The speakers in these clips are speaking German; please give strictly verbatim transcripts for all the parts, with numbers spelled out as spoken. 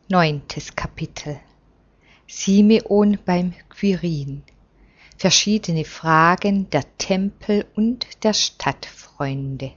Neuntes Kapitel. Simeon beim Quirin. Verschiedene Fragen der Tempel- und der Stadtfreunde.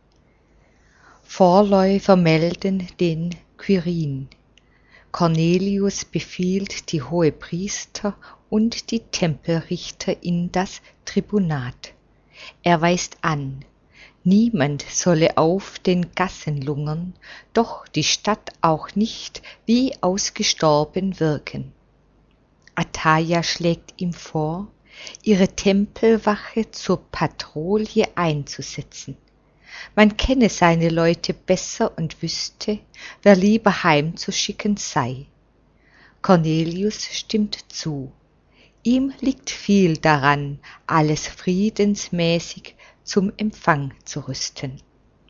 Vorläufer melden den Quirin. Cornelius befiehlt die Hohepriester und die Tempelrichter in das Tribunat. Er weist an, niemand solle auf den Gassen lungern, doch die Stadt auch nicht wie ausgestorben wirken. Atalia schlägt ihm vor, ihre Tempelwache zur Patrouille einzusetzen. Man kenne seine Leute besser und wüsste, wer lieber heimzuschicken sei. Cornelius stimmt zu. Ihm liegt viel daran, alles friedensmäßig zum Empfang zu rüsten.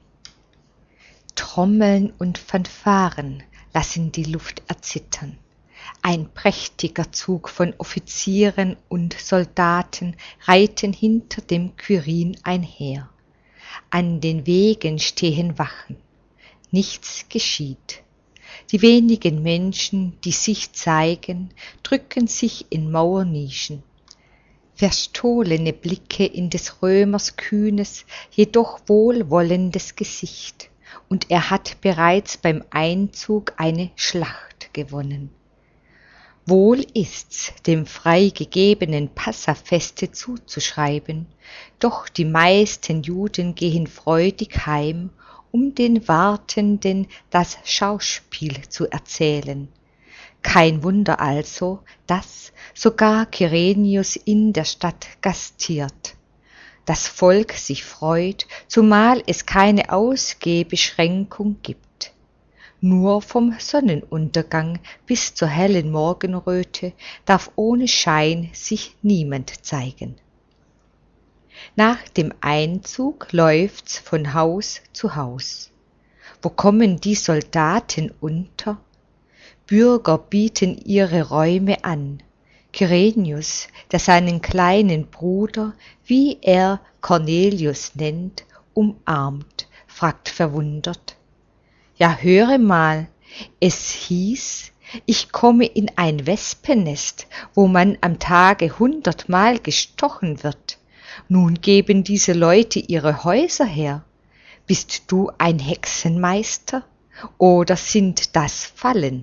Trommeln und Fanfaren lassen die Luft erzittern. Ein prächtiger Zug von Offizieren und Soldaten reiten hinter dem Quirin einher. An den Wegen stehen Wachen. Nichts geschieht. Die wenigen Menschen, die sich zeigen, drücken sich in Mauernischen. Verstohlene Blicke in des Römers kühnes, jedoch wohlwollendes Gesicht, und er hat bereits beim Einzug eine Schlacht gewonnen. Wohl ist's, dem freigegebenen Passafeste zuzuschreiben, doch die meisten Juden gehen freudig heim, um den Wartenden das Schauspiel zu erzählen. Kein Wunder also, dass sogar Kyrenius in der Stadt gastiert. Das Volk sich freut, zumal es keine Ausgehbeschränkung gibt. Nur vom Sonnenuntergang bis zur hellen Morgenröte darf ohne Schein sich niemand zeigen. Nach dem Einzug läuft's von Haus zu Haus. Wo kommen die Soldaten unter? Bürger bieten ihre Räume an. Kyrenius, der seinen kleinen Bruder, wie er Cornelius nennt, umarmt, fragt verwundert: Ja, höre mal, es hieß, ich komme in ein Wespennest, wo man am Tage hundertmal gestochen wird. Nun geben diese Leute ihre Häuser her. Bist du ein Hexenmeister oder sind das Fallen?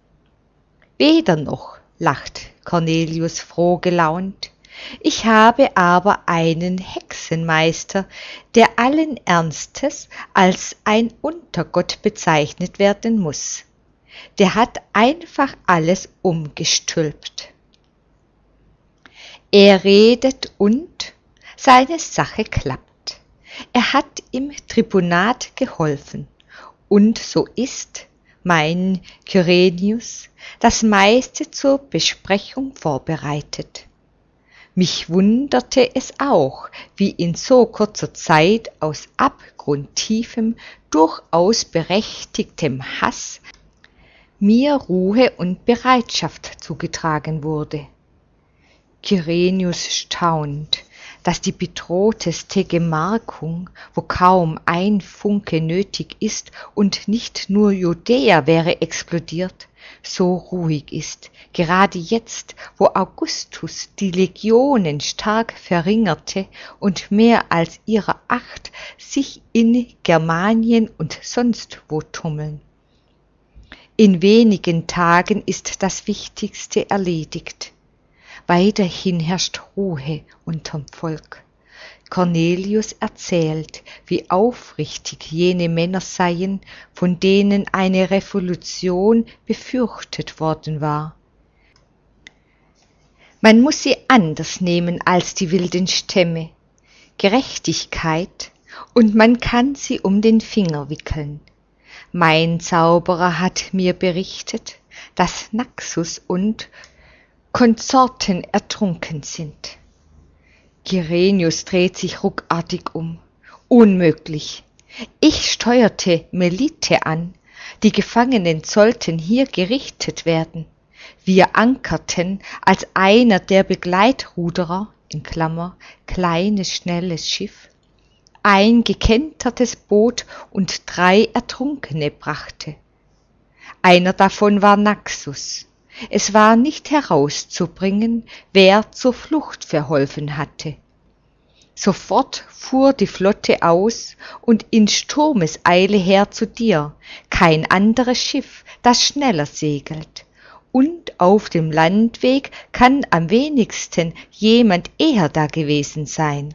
Weder noch, lacht Cornelius froh gelaunt. Ich habe aber einen Hexenmeister, der allen Ernstes als ein Untergott bezeichnet werden muss. Der hat einfach alles umgestülpt. Er redet und seine Sache klappt. Er hat im Tribunat geholfen, und so ist, mein Kyrenius, das meiste zur Besprechung vorbereitet. Mich wunderte es auch, wie in so kurzer Zeit aus abgrundtiefem, durchaus berechtigtem Hass mir Ruhe und Bereitschaft zugetragen wurde. Kyrenius staunt, dass die bedrohteste Gemarkung, wo kaum ein Funke nötig ist und nicht nur Judäa wäre explodiert, so ruhig ist, gerade jetzt, wo Augustus die Legionen stark verringerte und mehr als ihrer acht sich in Germanien und sonst wo tummeln. In wenigen Tagen ist das Wichtigste erledigt. Weiterhin herrscht Ruhe unterm Volk. Cornelius erzählt, wie aufrichtig jene Männer seien, von denen eine Revolution befürchtet worden war. Man muss sie anders nehmen als die wilden Stämme. Gerechtigkeit, und man kann sie um den Finger wickeln. Mein Zauberer hat mir berichtet, dass Naxos und Konsorten ertrunken sind. Kyrenius dreht sich ruckartig um. Unmöglich. Ich steuerte Melite an. Die Gefangenen sollten hier gerichtet werden. Wir ankerten als einer der Begleitruderer, in Klammer, kleines, schnelles Schiff, ein gekentertes Boot und drei Ertrunkene brachte. Einer davon war Naxos. Es war nicht herauszubringen, wer zur Flucht verholfen hatte. Sofort fuhr die Flotte aus und in Sturmeseile her zu dir, kein anderes Schiff, das schneller segelt. Und auf dem Landweg kann am wenigsten jemand eher da gewesen sein.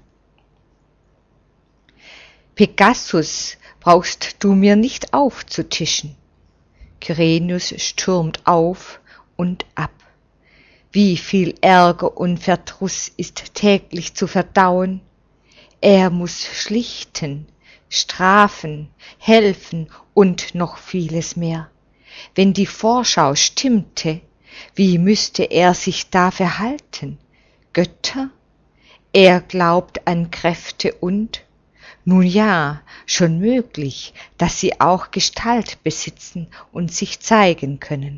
Pegasus brauchst du mir nicht aufzutischen. Kyrenius stürmt auf und ab. Wie viel Ärger und Verdruss ist täglich zu verdauen. Er muß schlichten, strafen, helfen und noch vieles mehr. Wenn die Vorschau stimmte, wie müsste er sich da verhalten? Götter? Er glaubt an Kräfte und, nun ja, schon möglich, dass sie auch Gestalt besitzen und sich zeigen können.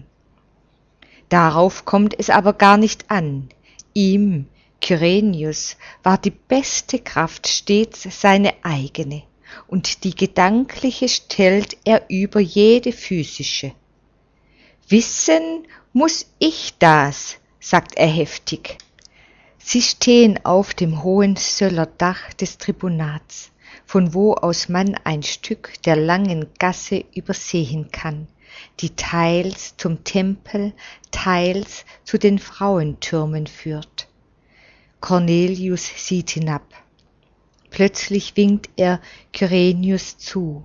Darauf kommt es aber gar nicht an. Ihm, Kyrenius, war die beste Kraft stets seine eigene, und die gedankliche stellt er über jede physische. Wissen muß ich das, sagt er heftig. Sie stehen auf dem hohen Söllerdach des Tribunats, von wo aus man ein Stück der langen Gasse übersehen kann, die teils zum Tempel, teils zu den Frauentürmen führt. Cornelius sieht hinab. Plötzlich winkt er Kyrenius zu.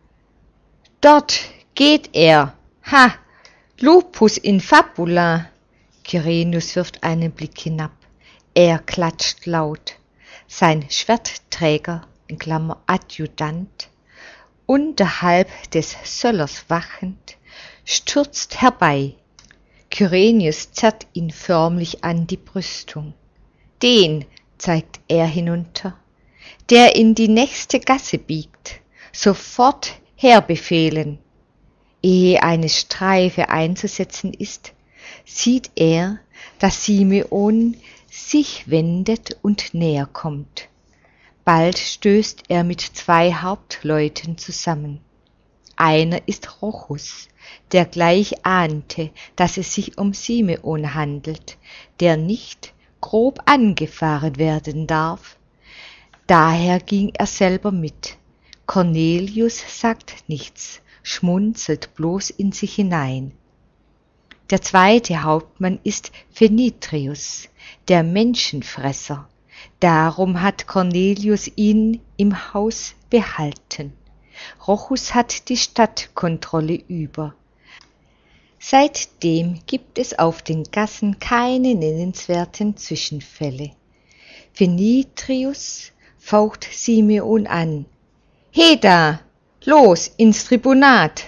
Dort geht er! Ha! Lupus in fabula! Kyrenius wirft einen Blick hinab. Er klatscht laut. Sein Schwertträger, in Klammer Adjutant, unterhalb des Söllers wachend, stürzt herbei. Kyrenius zerrt ihn förmlich an die Brüstung. Den, zeigt er hinunter, der in die nächste Gasse biegt, sofort herbefehlen. Ehe eine Streife einzusetzen ist, sieht er, dass Simeon sich wendet und näher kommt. Bald stößt er mit zwei Hauptleuten zusammen. Einer ist Rochus, der gleich ahnte, dass es sich um Simeon handelt, der nicht grob angefahren werden darf. Daher ging er selber mit. Cornelius sagt nichts, schmunzelt bloß in sich hinein. Der zweite Hauptmann ist Phenitrius, der Menschenfresser. Darum hat Cornelius ihn im Haus behalten. Rochus hat die Stadtkontrolle über. Seitdem gibt es auf den Gassen keine nennenswerten Zwischenfälle. Phenitrius faucht Simeon an. Heda, los ins Tribunat!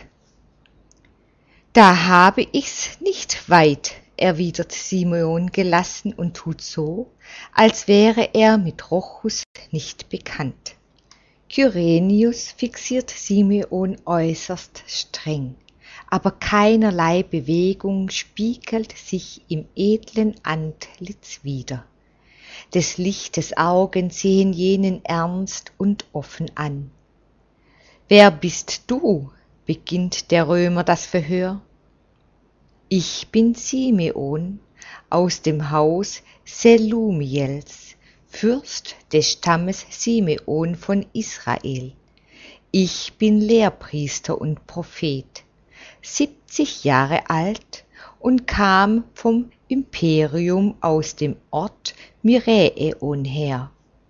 Da habe ich's nicht weit, erwidert Simeon gelassen und tut so, als wäre er mit Rochus nicht bekannt. Kyrenius fixiert Simeon äußerst streng, aber keinerlei Bewegung spiegelt sich im edlen Antlitz wider. Des Lichtes Augen sehen jenen ernst und offen an. »Wer bist du?« beginnt der Römer das Verhör. »Ich bin Simeon aus dem Haus Selumiels, Fürst des Stammes Simeon von Israel. Ich bin Lehrpriester und Prophet, siebzig Jahre alt und kam vom Imperium aus dem Ort Miräeon her.«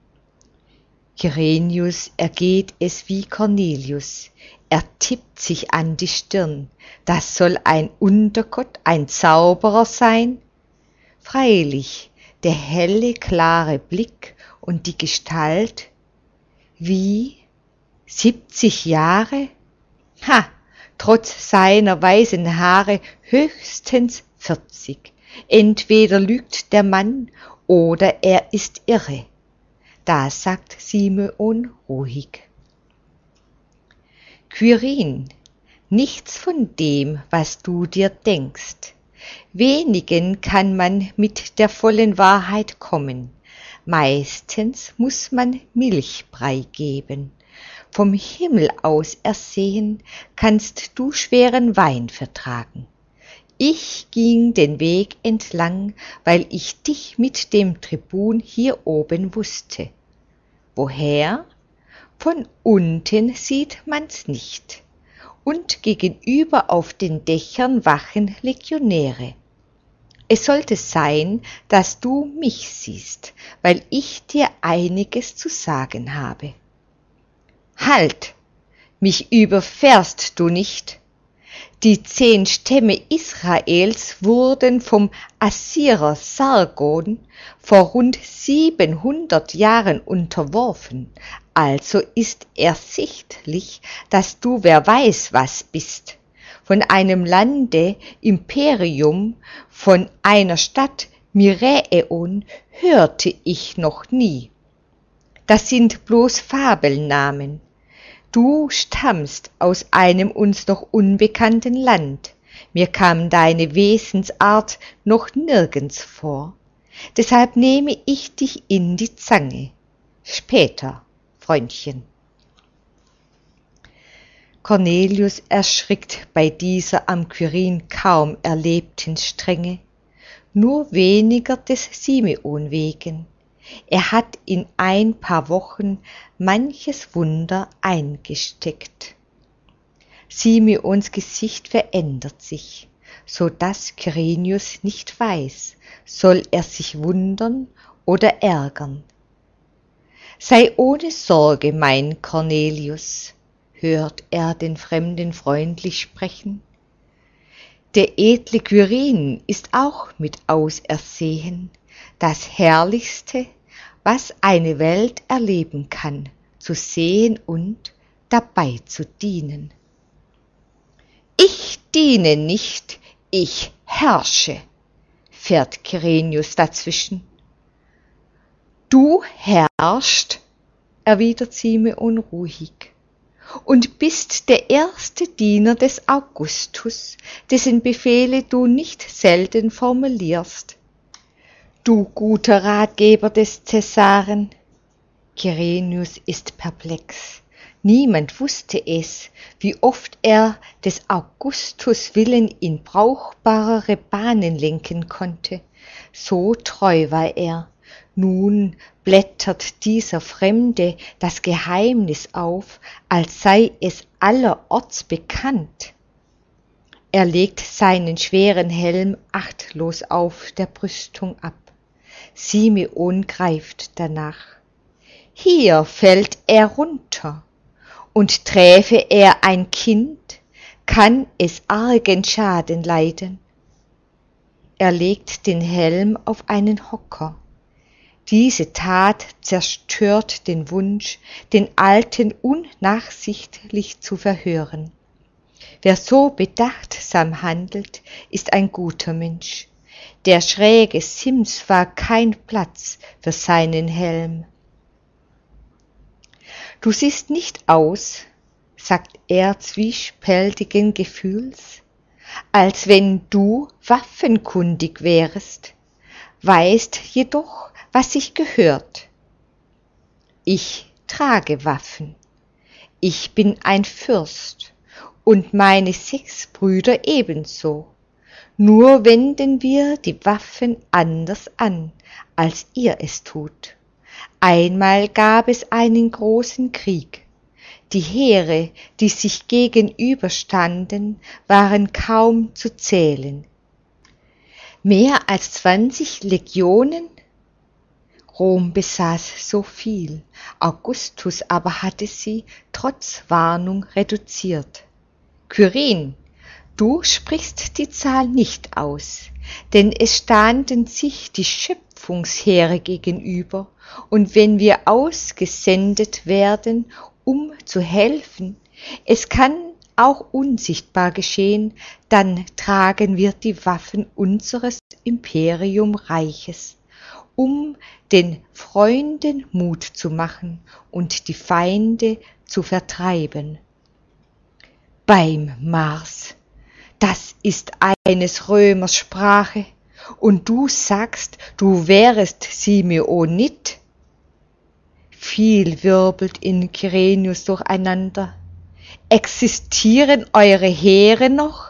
Kyrenius ergeht es wie Cornelius, er tippt sich an die Stirn. Das soll ein Untergott, ein Zauberer sein? Freilich, der helle, klare Blick und die Gestalt, wie? Siebzig Jahre? Ha, trotz seiner weißen Haare höchstens vierzig. Entweder lügt der Mann oder er ist irre. Da sagt Simeon ruhig. Quirin, nichts von dem, was du dir denkst. Wenigen kann man mit der vollen Wahrheit kommen. Meistens muß man Milchbrei geben. vom Himmel aus ersehen, kannst du schweren Wein vertragen. Ich ging den Weg entlang, weil ich dich mit dem Tribun hier oben wusste. Woher? Von unten sieht man's nicht. Und gegenüber auf den Dächern wachen Legionäre. Es sollte sein, dass du mich siehst, weil ich dir einiges zu sagen habe. Halt! Mich überfährst du nicht! Die zehn Stämme Israels wurden vom Assyrer Sargon vor rund siebenhundert Jahren unterworfen, also ist ersichtlich, dass du wer weiß was bist. Von einem Lande, Imperium, von einer Stadt, Miräon, hörte ich noch nie. Das sind bloß Fabelnamen. Du stammst aus einem uns noch unbekannten Land. Mir kam deine Wesensart noch nirgends vor. Deshalb nehme ich dich in die Zange. Später, Freundchen. Cornelius erschrickt bei dieser am Kyrin kaum erlebten Strenge, nur weniger des Simeon wegen. Er hat in ein paar Wochen manches Wunder eingesteckt. Simeons Gesicht verändert sich, so dass Kyrenius nicht weiß, soll er sich wundern oder ärgern. Sei ohne Sorge, mein Cornelius, hört er den Fremden freundlich sprechen. Der edle Kyrin ist auch mit ausersehen, das Herrlichste, was eine Welt erleben kann, zu sehen und dabei zu dienen. Ich diene nicht, ich herrsche, fährt Kyrenius dazwischen. Du herrschst, erwidert Simeon ruhig, und bist der erste Diener des Augustus, dessen Befehle du nicht selten formulierst. Du guter Ratgeber des Cäsaren. Kyrenius ist perplex. Niemand wusste es, wie oft er des Augustus Willen in brauchbarere Bahnen lenken konnte. So treu war er. Nun blättert dieser Fremde das Geheimnis auf, als sei es allerorts bekannt. Er legt seinen schweren Helm achtlos auf der Brüstung ab. Simeon greift danach. Hier fällt er runter, und träfe er ein Kind, kann es argen Schaden leiden. Er legt den Helm auf einen Hocker. Diese Tat zerstört den Wunsch, den Alten unnachsichtlich zu verhören. Wer so bedachtsam handelt, ist ein guter Mensch. Der schräge Sims war kein Platz für seinen Helm. Du siehst nicht aus, sagt er zwiespältigen Gefühls, als wenn du waffenkundig wärest, weißt jedoch, was sich gehört. Ich trage Waffen. Ich bin ein Fürst und meine sechs Brüder ebenso. Nur wenden wir die Waffen anders an, als ihr es tut. Einmal gab es einen großen Krieg. Die Heere, die sich gegenüberstanden, waren kaum zu zählen. Mehr als zwanzig Legionen? Rom besaß so viel, Augustus aber hatte sie trotz Warnung reduziert. Kyrin, du sprichst die Zahl nicht aus, denn es standen sich die Schöpfungsheere gegenüber, und wenn wir ausgesendet werden, um zu helfen, es kann auch unsichtbar geschehen, dann tragen wir die Waffen unseres Imperiumreiches, um den Freunden Mut zu machen und die Feinde zu vertreiben. Beim Mars, das ist eines Römers Sprache, und du sagst, du wärest Simeonit? Viel wirbelt in Kyrenius durcheinander. Existieren eure Heere noch?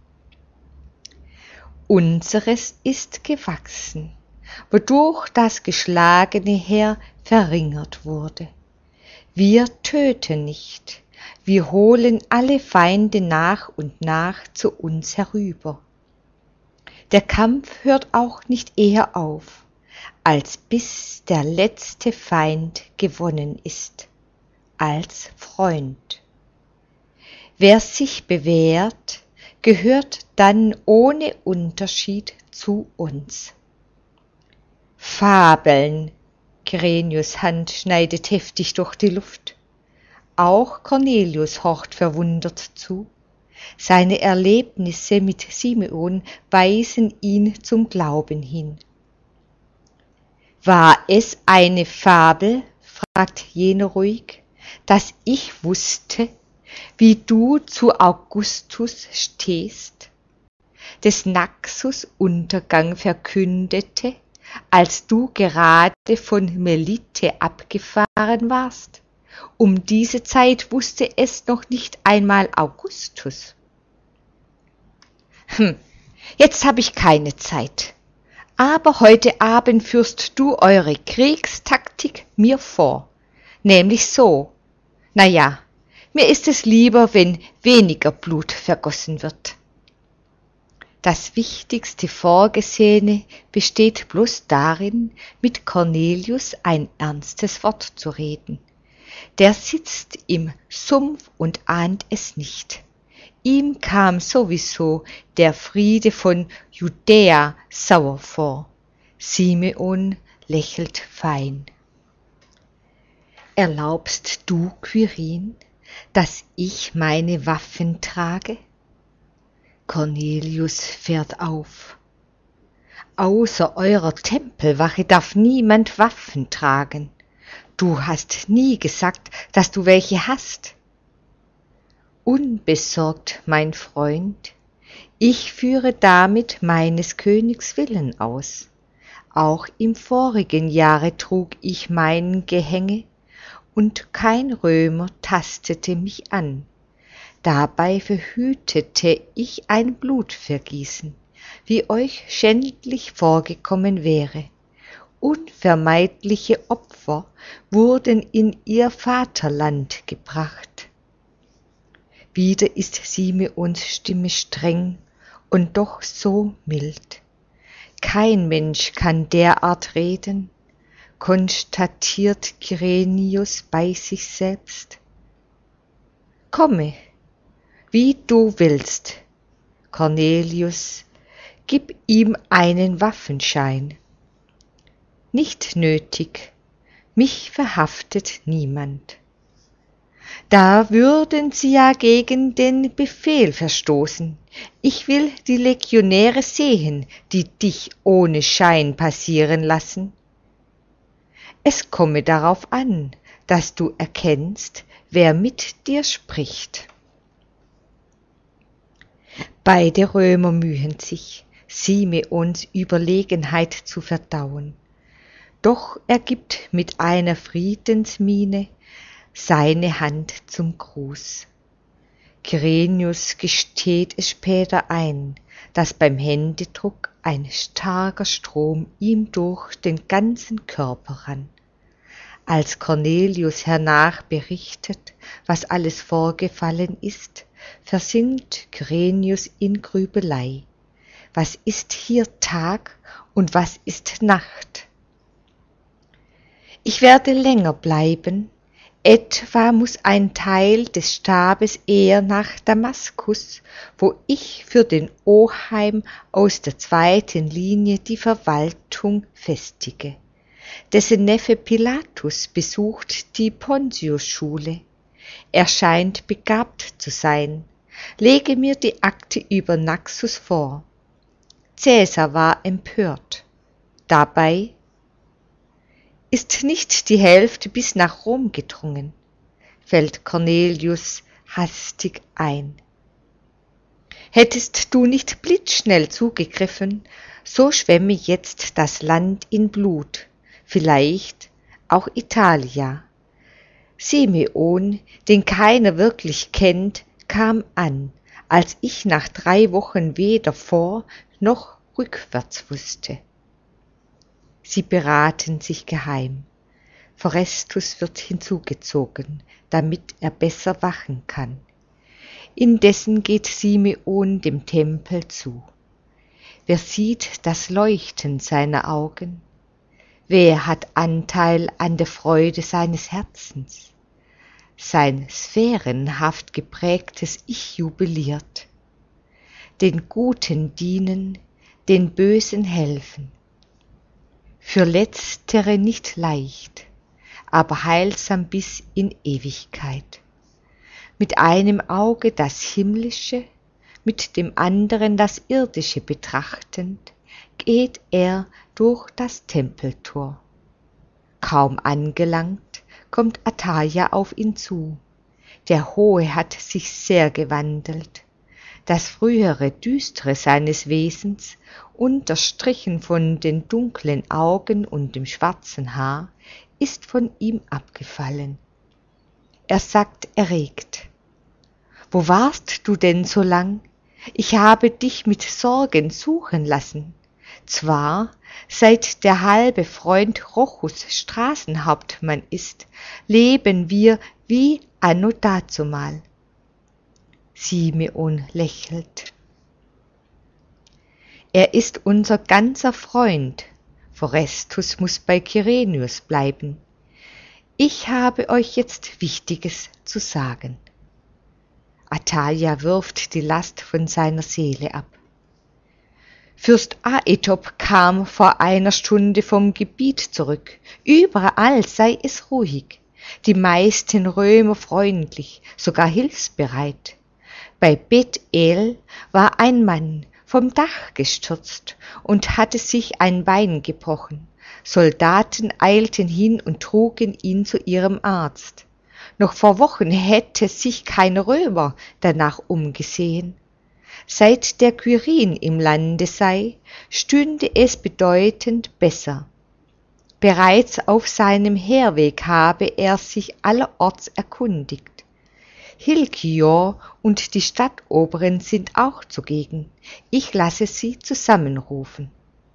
Unseres ist gewachsen, wodurch das geschlagene Heer verringert wurde. Wir töten nicht, wir holen alle Feinde nach und nach zu uns herüber. Der Kampf hört auch nicht eher auf, als bis der letzte Feind gewonnen ist, als Freund. Wer sich bewährt, gehört dann ohne Unterschied zu uns. Fabeln! Kyrenius' Hand schneidet heftig durch die Luft. Auch Cornelius horcht verwundert zu. Seine Erlebnisse mit Simeon weisen ihn zum Glauben hin. War es eine Fabel, fragt jener ruhig, dass ich wusste, wie du zu Augustus stehst, des Naxos Untergang verkündete, als du gerade von Melite abgefahren warst? Um diese Zeit wusste es noch nicht einmal Augustus. Hm, jetzt habe ich keine Zeit. Aber heute Abend führst du eure Kriegstaktik mir vor. Nämlich so. Na ja, mir ist es lieber, wenn weniger Blut vergossen wird. Das wichtigste Vorgesehene besteht bloß darin, mit Cornelius ein ernstes Wort zu reden. Der sitzt im Sumpf und ahnt es nicht. Ihm kam sowieso der Friede von Judäa sauer vor. Simeon lächelt fein. Erlaubst du, Quirin, dass ich meine Waffen trage? Cornelius fährt auf. Außer eurer Tempelwache darf niemand Waffen tragen. Du hast nie gesagt, dass du welche hast. Unbesorgt, mein Freund, ich führe damit meines Königs Willen aus. Auch im vorigen Jahre trug ich mein Gehänge, und kein Römer tastete mich an. Dabei verhütete ich ein Blutvergießen, wie euch schändlich vorgekommen wäre. Unvermeidliche Opfer wurden in ihr Vaterland gebracht. Wieder ist Simeons Stimme streng und doch so mild. Kein Mensch kann derart reden, konstatiert Kyrenius bei sich selbst. Komme, wie du willst, Cornelius, gib ihm einen Waffenschein. Nicht nötig, mich verhaftet niemand. Da würden sie ja gegen den Befehl verstoßen. Ich will die Legionäre sehen, die dich ohne Schein passieren lassen. Es komme darauf an, dass du erkennst, wer mit dir spricht. Beide Römer mühen sich, Simeons Überlegenheit zu verdauen. Doch er gibt mit einer Friedensmiene seine Hand zum Gruß. Kyrenius gesteht es später ein, dass beim Händedruck ein starker Strom ihm durch den ganzen Körper rann. Als Cornelius hernach berichtet, was alles vorgefallen ist, versinkt Kyrenius in Grübelei. Was ist hier Tag und was ist Nacht? Ich werde länger bleiben, etwa muß ein Teil des Stabes eher nach Damaskus, wo ich für den Oheim aus der zweiten Linie die Verwaltung festige. Dessen Neffe Pilatus besucht die Pontius-Schule. Er scheint begabt zu sein. Lege mir die Akte über Naxos vor. Cäsar war empört. Dabei ist nicht die Hälfte bis nach Rom gedrungen, fällt Cornelius hastig ein. Hättest du nicht blitzschnell zugegriffen, so schwämme jetzt das Land in Blut, vielleicht auch Italia. Simeon, den keiner wirklich kennt, kam an, als ich nach drei Wochen weder vor noch rückwärts wusste. Sie beraten sich geheim. Forestus wird hinzugezogen, damit er besser wachen kann. Indessen geht Simeon dem Tempel zu. Wer sieht das Leuchten seiner Augen? Wer hat Anteil an der Freude seines Herzens? Sein sphärenhaft geprägtes Ich jubiliert. Den Guten dienen, den Bösen helfen. Für Letztere nicht leicht, aber heilsam bis in Ewigkeit. Mit einem Auge das Himmlische, mit dem anderen das Irdische betrachtend, geht er durch das Tempeltor. Kaum angelangt, kommt Atalia auf ihn zu. Der Hohe hat sich sehr gewandelt. Das frühere Düstere seines Wesens, unterstrichen von den dunklen Augen und dem schwarzen Haar, ist von ihm abgefallen. Er sagt erregt: »Wo warst du denn so lang? Ich habe dich mit Sorgen suchen lassen. Zwar, seit der halbe Freund Rochus Straßenhauptmann ist, leben wir wie anno dazumal.« Simeon lächelt. »Er ist unser ganzer Freund. Forestus muß bei Kyrenius bleiben. Ich habe euch jetzt Wichtiges zu sagen.« Atalia wirft die Last von seiner Seele ab. Fürst Aetop kam vor einer Stunde vom Gebiet zurück. Überall sei es ruhig, die meisten Römer freundlich, sogar hilfsbereit. Bei Beth-El war ein Mann vom Dach gestürzt und hatte sich ein Bein gebrochen. Soldaten eilten hin und trugen ihn zu ihrem Arzt. Noch vor Wochen hätte sich kein Römer danach umgesehen. Seit der Kyrin im Lande sei, stünde es bedeutend besser. Bereits auf seinem Herweg habe er sich allerorts erkundigt. Hilkior und die Stadtoberen sind auch zugegen. Ich lasse sie zusammenrufen.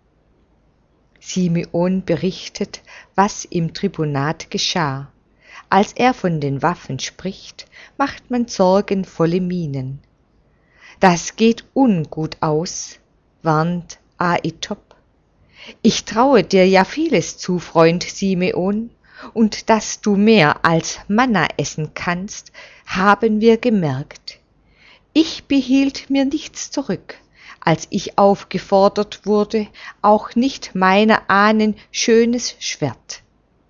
Simeon berichtet, was im Tribunat geschah. Als er von den Waffen spricht, macht man sorgenvolle Mienen. »Das geht ungut aus«, warnt Aetop. »Ich traue dir ja vieles zu, Freund Simeon, und dass du mehr als Manna essen kannst, haben wir gemerkt. Ich behielt mir nichts zurück, als ich aufgefordert wurde, auch nicht meiner Ahnen schönes Schwert.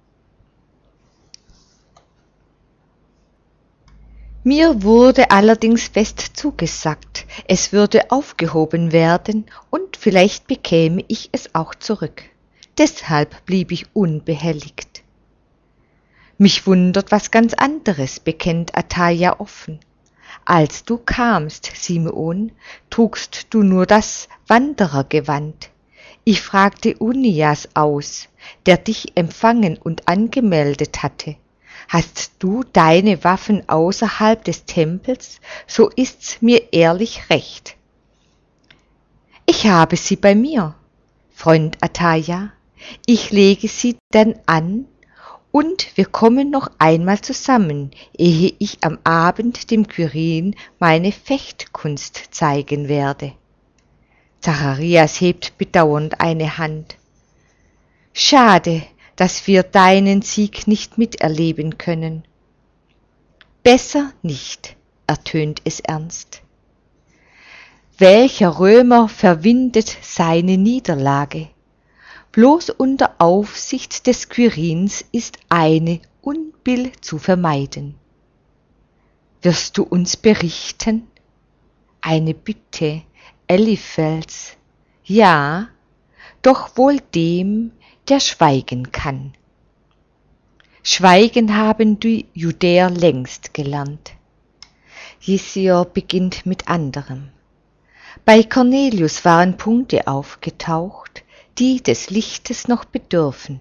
Mir wurde allerdings fest zugesagt, es würde aufgehoben werden und vielleicht bekäme ich es auch zurück. Deshalb blieb ich unbehelligt. Mich wundert was ganz anderes, bekennt Atalia offen. Als du kamst, Simeon, trugst du nur das Wanderergewand. Ich fragte Unias aus, der dich empfangen und angemeldet hatte. Hast du deine Waffen außerhalb des Tempels, so ist's mir ehrlich recht. Ich habe sie bei mir, Freund Atalia. Ich lege sie dann an, und wir kommen noch einmal zusammen, ehe ich am Abend dem Kyrin meine Fechtkunst zeigen werde. Zacharias hebt bedauernd eine Hand. Schade, dass wir deinen Sieg nicht miterleben können. Besser nicht, ertönt es ernst. Welcher Römer verwindet seine Niederlage? Bloß unter Aufsicht des Kyrins ist eine Unbill zu vermeiden. Wirst du uns berichten? Eine Bitte, Eliphels. Ja, doch wohl dem, der schweigen kann. Schweigen haben die Judäer längst gelernt. Jesior beginnt mit anderem. Bei Cornelius waren Punkte aufgetaucht, die des Lichtes noch bedürfen,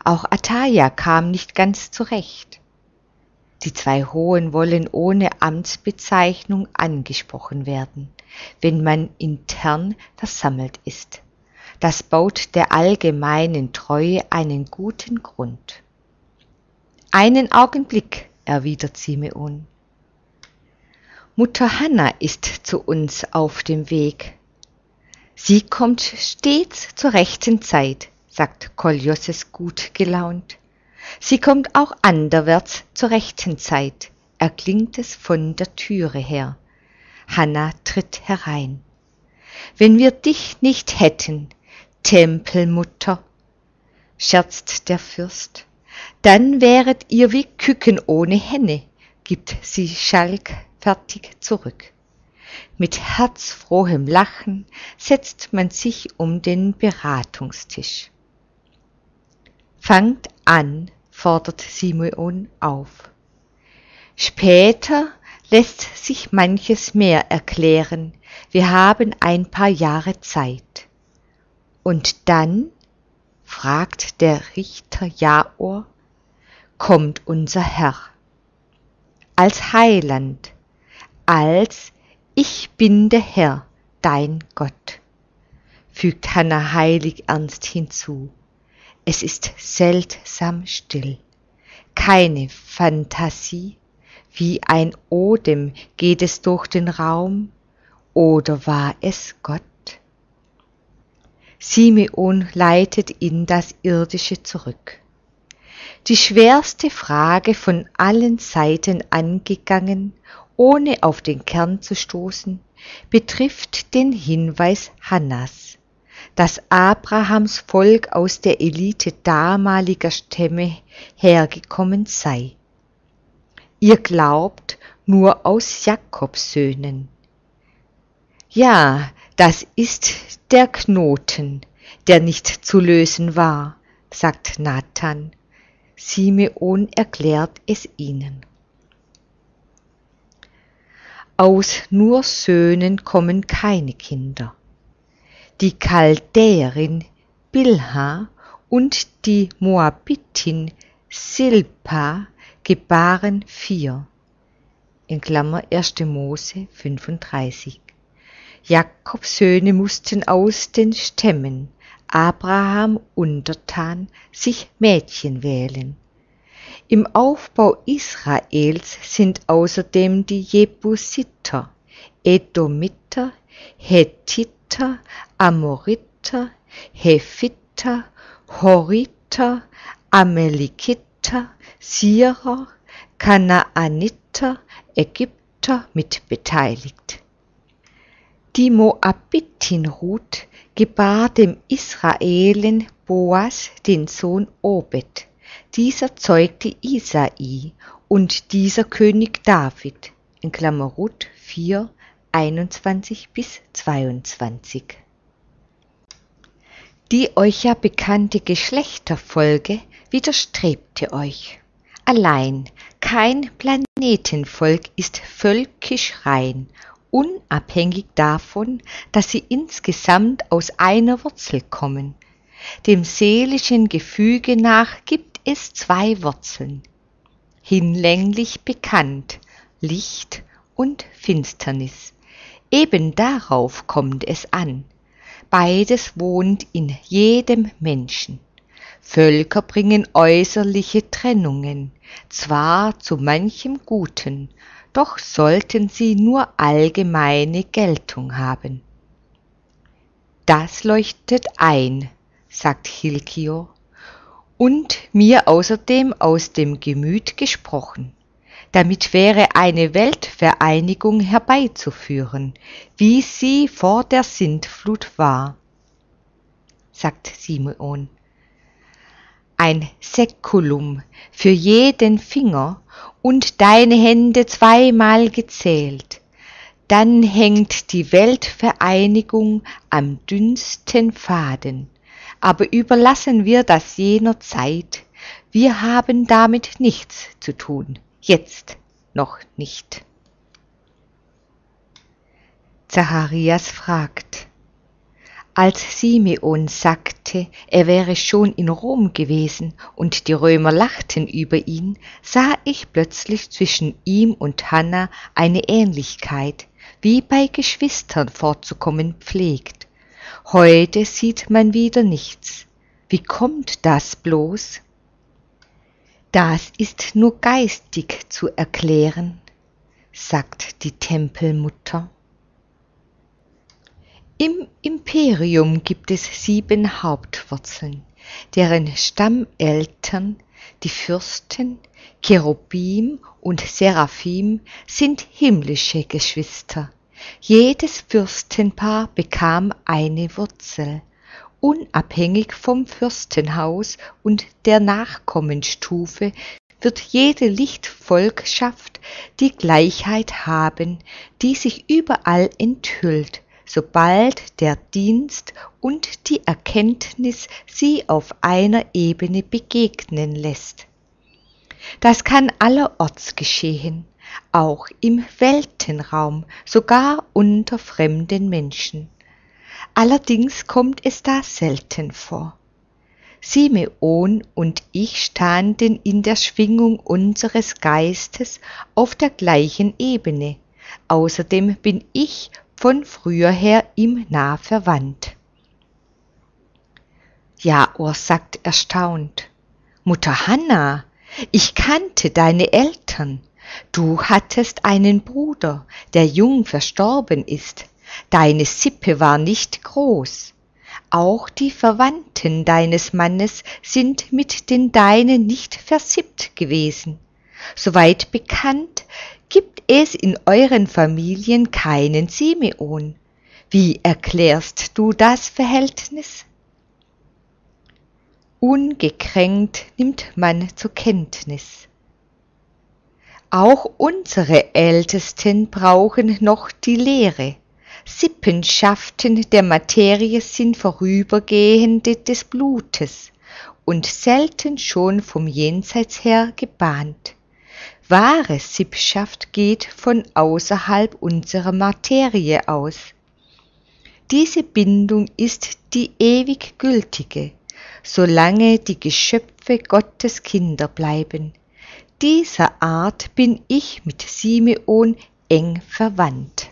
Auch Atalia kam nicht ganz zurecht. Die zwei Hohen wollen ohne Amtsbezeichnung angesprochen werden, wenn man intern versammelt ist. Das baut der allgemeinen Treue einen guten Grund. »Einen Augenblick«, erwidert Simeon. »Mutter Hanna ist zu uns auf dem Weg. Sie kommt stets zur rechten Zeit«, sagt Koljoses gut gelaunt. »Sie kommt auch anderwärts zur rechten Zeit«, erklingt es von der Türe her. Hanna tritt herein. »Wenn wir dich nicht hätten, Tempelmutter«, scherzt der Fürst, »dann wäret ihr wie Küken ohne Henne«, gibt sie schalkfertig zurück. Mit herzfrohem Lachen setzt man sich um den Beratungstisch. »Fangt an«, fordert Simeon auf. »Später lässt sich manches mehr erklären. Wir haben ein paar Jahre Zeit.« »Und dann«, fragt der Richter Jaor, »kommt unser Herr. Als Heiland, als »Ich bin der Herr, dein Gott«, fügt Hanna heilig ernst hinzu. Es ist seltsam still. Keine Phantasie, wie ein Odem geht es durch den Raum, oder war es Gott? Simeon leitet in das Irdische zurück. Die schwerste Frage von allen Seiten angegangen, ohne auf den Kern zu stoßen, betrifft den Hinweis Hannas, dass Abrahams Volk aus der Elite damaliger Stämme hergekommen sei. Ihr glaubt nur aus Jakobs Söhnen. Ja, das ist der Knoten, der nicht zu lösen war, sagt Nathan. Simeon erklärt es ihnen. Aus nur Söhnen kommen keine Kinder. Die Chaldäerin Bilha und die Moabitin Silpa gebaren vier. In Klammer erste Mose fünfunddreißig. Jakobs Söhne mussten aus den Stämmen, Abraham untertan, sich Mädchen wählen. Im Aufbau Israels sind außerdem die Jebusiter, Edomiter, Hethiter, Amoriter, Hephiter, Horiter, Amalekiter, Syrer, Kanaaniter, Ägypter mit beteiligt. Die Moabitin Ruth gebar dem Israelen Boas den Sohn Obed. Dieser zeugte Isai und dieser König David, in Klammer Ruth vier, einundzwanzig bis zweiundzwanzig. Die euch ja bekannte Geschlechterfolge widerstrebte euch. Allein kein Planetenvolk ist völkisch rein, unabhängig davon, dass sie insgesamt aus einer Wurzel kommen. Dem seelischen Gefüge nach gibt es zwei Wurzeln, hinlänglich bekannt, Licht und Finsternis. Eben darauf kommt es an. Beides wohnt in jedem Menschen. Völker bringen äußerliche Trennungen, zwar zu manchem Guten, doch sollten sie nur allgemeine Geltung haben. Das leuchtet ein, sagt Hilkior, und mir außerdem aus dem Gemüt gesprochen. Damit wäre eine Weltvereinigung herbeizuführen, wie sie vor der Sintflut war, sagt Simeon. Ein Säkulum für jeden Finger und deine Hände zweimal gezählt, dann hängt die Weltvereinigung am dünnsten Faden. Aber überlassen wir das jener Zeit, wir haben damit nichts zu tun, jetzt noch nicht. Zacharias fragt, als Simeon sagt, sagte, er wäre schon in Rom gewesen und die Römer lachten über ihn, sah ich plötzlich zwischen ihm und Hannah eine Ähnlichkeit, wie bei Geschwistern vorzukommen pflegt. Heute sieht man wieder nichts. Wie kommt das bloß? Das ist nur geistig zu erklären, sagt die Tempelmutter. Im Imperium gibt es sieben Hauptwurzeln, deren Stammeltern, die Fürsten, Cherubim und Seraphim, sind himmlische Geschwister. Jedes Fürstenpaar bekam eine Wurzel, unabhängig vom Fürstenhaus und der Nachkommensstufe wird jede Lichtvolkschaft die Gleichheit haben, die sich überall enthüllt, sobald der Dienst und die Erkenntnis sie auf einer Ebene begegnen lässt. Das kann allerorts geschehen, auch im Weltenraum, sogar unter fremden Menschen. Allerdings kommt es da selten vor. Simeon und ich standen in der Schwingung unseres Geistes auf der gleichen Ebene. Außerdem bin ich von früher her ihm nah verwandt. Jaor sagt erstaunt: Mutter Hannah, ich kannte deine Eltern. Du hattest einen Bruder, der jung verstorben ist. Deine Sippe war nicht groß. Auch die Verwandten deines Mannes sind mit den deinen nicht versippt gewesen. Soweit bekannt, gibt es in euren Familien keinen Simeon. Wie erklärst du das Verhältnis? Ungekränkt nimmt man zur Kenntnis. Auch unsere Ältesten brauchen noch die Lehre. Sippenschaften der Materie sind vorübergehende des Blutes und selten schon vom Jenseits her gebahnt. Wahre Sippschaft geht von außerhalb unserer Materie aus. Diese Bindung ist die ewig gültige, solange die Geschöpfe Gottes Kinder bleiben. Dieser Art bin ich mit Simeon eng verwandt.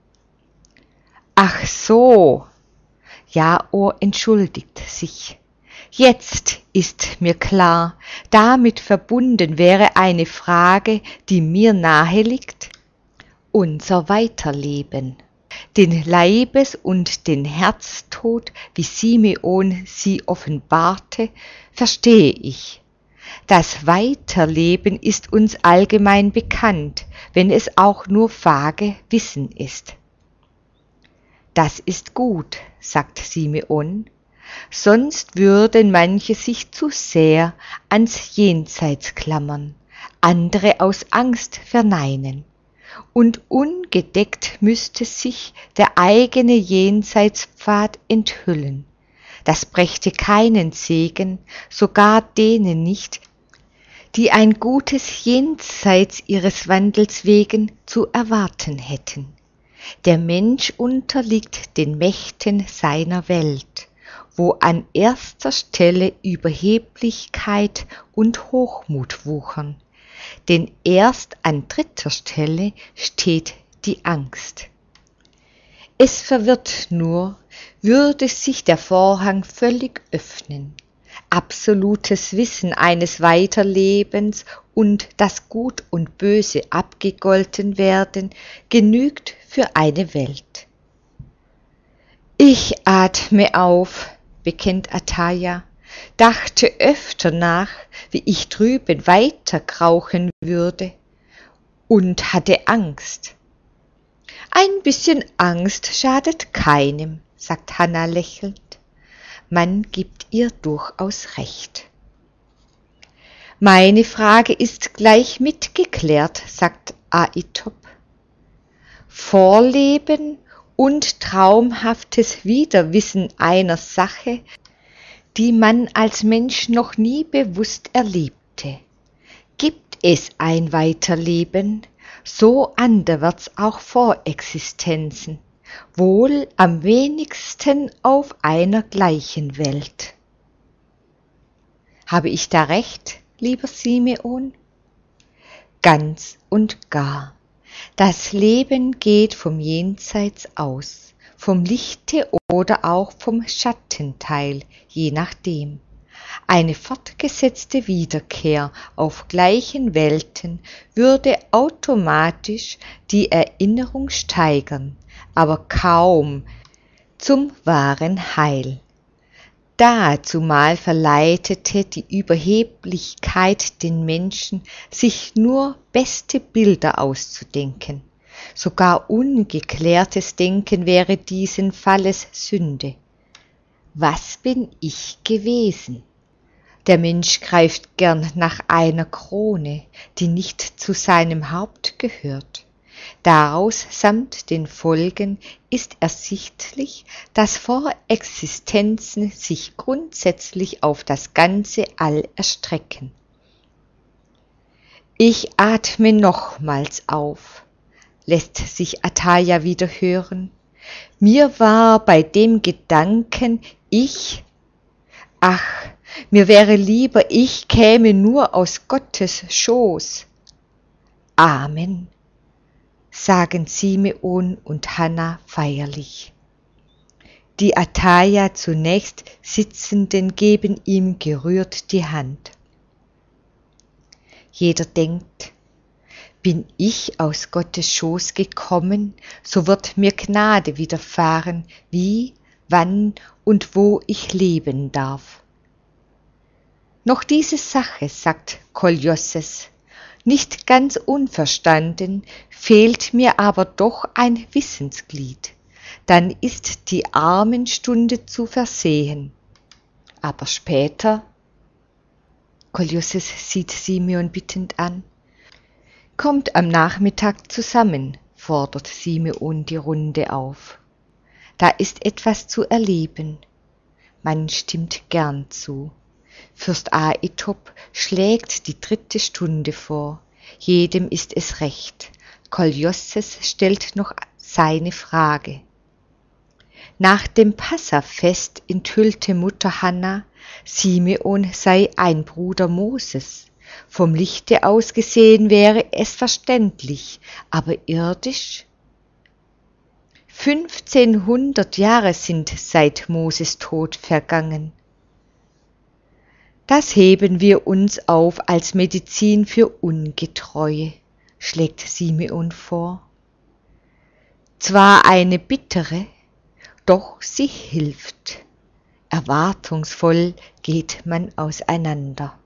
Ach so, Jaor entschuldigt sich. Jetzt ist mir klar, damit verbunden wäre eine Frage, die mir nahe liegt: unser Weiterleben. Den Leibes- und den Herztod, wie Simeon sie offenbarte, verstehe ich. Das Weiterleben ist uns allgemein bekannt, wenn es auch nur vage Wissen ist. Das ist gut, sagt Simeon, sonst würden manche sich zu sehr ans Jenseits klammern, andere aus Angst verneinen. Und ungedeckt müsste sich der eigene Jenseitspfad enthüllen. Das brächte keinen Segen, sogar denen nicht, die ein gutes Jenseits ihres Wandels wegen zu erwarten hätten. Der Mensch unterliegt den Mächten seiner Welt, wo an erster Stelle Überheblichkeit und Hochmut wuchern, denn erst an dritter Stelle steht die Angst. Es verwirrt nur, würde sich der Vorhang völlig öffnen. Absolutes Wissen eines Weiterlebens und das Gut und Böse abgegolten werden, genügt für eine Welt. Ich atme auf, bekennt Ataya, dachte öfter nach, wie ich drüben weiter krauchen würde, und hatte Angst. Ein bisschen Angst schadet keinem, sagt Hannah lächelnd. Man gibt ihr durchaus recht. Meine Frage ist gleich mitgeklärt, sagt Aitop. Vorleben und traumhaftes Wiederwissen einer Sache, die man als Mensch noch nie bewusst erlebte. Gibt es ein Weiterleben, so anderwärts auch Vorexistenzen, wohl am wenigsten auf einer gleichen Welt. Habe ich da recht, lieber Simeon? Ganz und gar. Das Leben geht vom Jenseits aus, vom Lichte oder auch vom Schattenteil, je nachdem. Eine fortgesetzte Wiederkehr auf gleichen Welten würde automatisch die Erinnerung steigern, aber kaum zum wahren Heil. Dazumal verleitete die Überheblichkeit den Menschen, sich nur beste Bilder auszudenken. Sogar ungeklärtes Denken wäre diesen Falles Sünde. Was bin ich gewesen? Der Mensch greift gern nach einer Krone, die nicht zu seinem Haupt gehört. Daraus samt den Folgen ist ersichtlich, dass Vorexistenzen sich grundsätzlich auf das ganze All erstrecken. Ich atme nochmals auf, lässt sich Atalia wieder hören. Mir war bei dem Gedanken, ich, ach, mir wäre lieber, ich käme nur aus Gottes Schoß. Amen, sagen Simeon und Hannah feierlich. Die Atalia zunächst Sitzenden geben ihm gerührt die Hand. Jeder denkt, bin ich aus Gottes Schoß gekommen, so wird mir Gnade widerfahren, wie, wann und wo ich leben darf. Noch diese Sache, sagt Kolosses, nicht ganz unverstanden, fehlt mir aber doch ein Wissensglied, dann ist die Armenstunde zu versehen. Aber später, Kolosses sieht Simeon bittend an, kommt am Nachmittag zusammen, fordert Simeon die Runde auf. Da ist etwas zu erleben. Man stimmt gern zu. Fürst Aitop schlägt die dritte Stunde vor. Jedem ist es recht. Kolosses stellt noch seine Frage. Nach dem Passafest enthüllte Mutter Hannah, Simeon sei ein Bruder Moses. Vom Lichte aus gesehen wäre es verständlich, aber irdisch? Fünfzehnhundert Jahre sind seit Moses Tod vergangen. Das heben wir uns auf als Medizin für Ungetreue, schlägt Simeon vor. Zwar eine bittere, doch sie hilft. Erwartungsvoll geht man auseinander.